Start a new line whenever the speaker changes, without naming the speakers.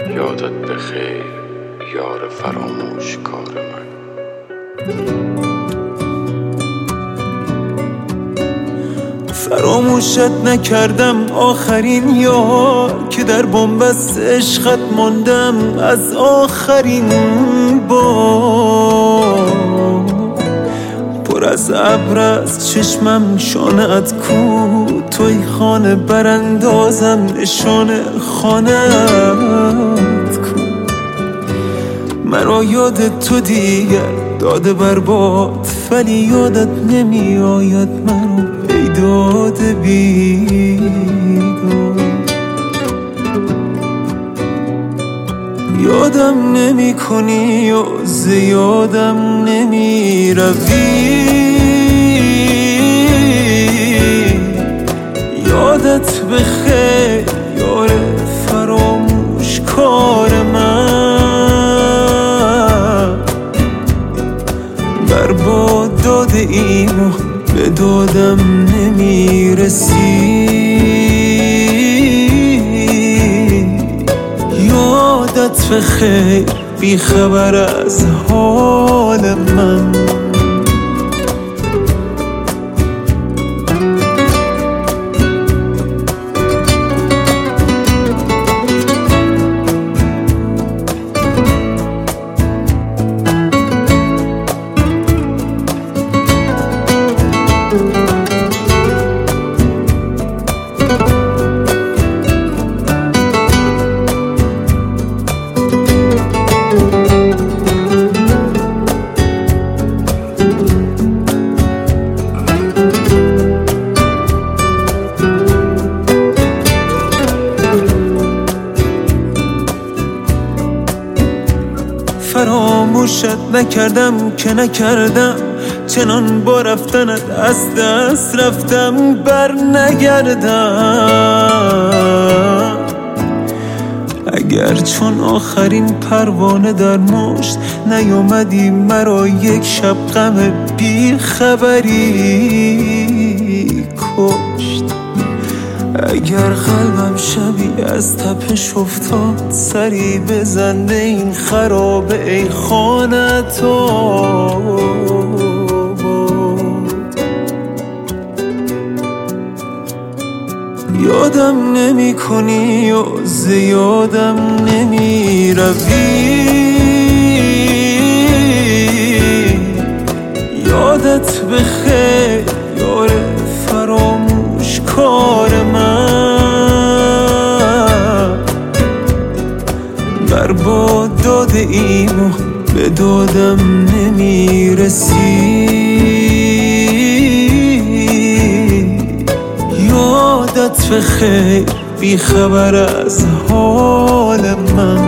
یادت بخیر یار فراموش کار من.
فراموشت نکردم آخرین یار که در بنبست عشقت ماندم از آخرین بار. پر از ابر از چشمم شانه‌ات کو، توی خانه براندازم نشانه خانه‌ات کو. مرا یاد تو دیگر داده برباد، ولی یادت نمی آید مرا ای داده بیداد. یادم نمی کنی و زیادم نمی روی، یادت بخیر یار فراموش کار من. برباد داده ایم و به دادم نمیرسی، یادت بخیر بی خبر از حال من. فراموشت نکردم که نکردم، چنان با رفتنت از دست رفتم بر نگردم. اگر چون آخرین پروانه در مشت نیامدی مرا یک شب غم بی خبری کشت. اگر قلبم شبی از تپش افتاد، سری بزن به این خرابه ای خانت آباد. یادم نمی کنی و زیادم نمی روی، یادت بخیر یار فراموش کار من. برباد داده ایم و به دادم نمیرسی، یادت بخیر بی خبر از حال من.